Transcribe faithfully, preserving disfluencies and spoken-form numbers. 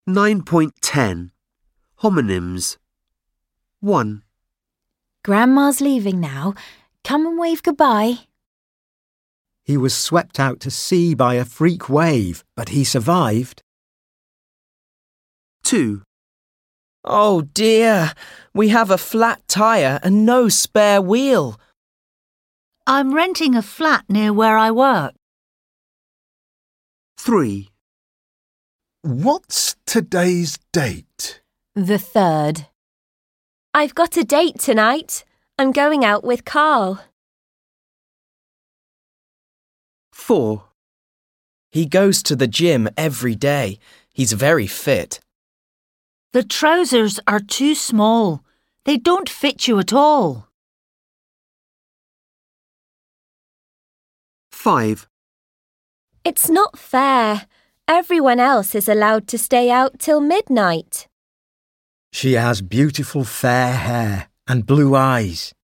nine point ten. Homonyms. one. Grandma's leaving now. Come and wave goodbye. He was swept out to sea by a freak wave, but he survived. two. Oh dear, we have a flat tyre and no spare wheel. I'm renting a flat near where I work. three. What's today's date? The third. I've got a date tonight. I'm going out with Carl. four. He goes to the gym every day. He's very fit. The trousers are too small. They don't fit you at all. five. It's not fair. Everyone else is allowed to stay out till midnight. She has beautiful fair hair and blue eyes.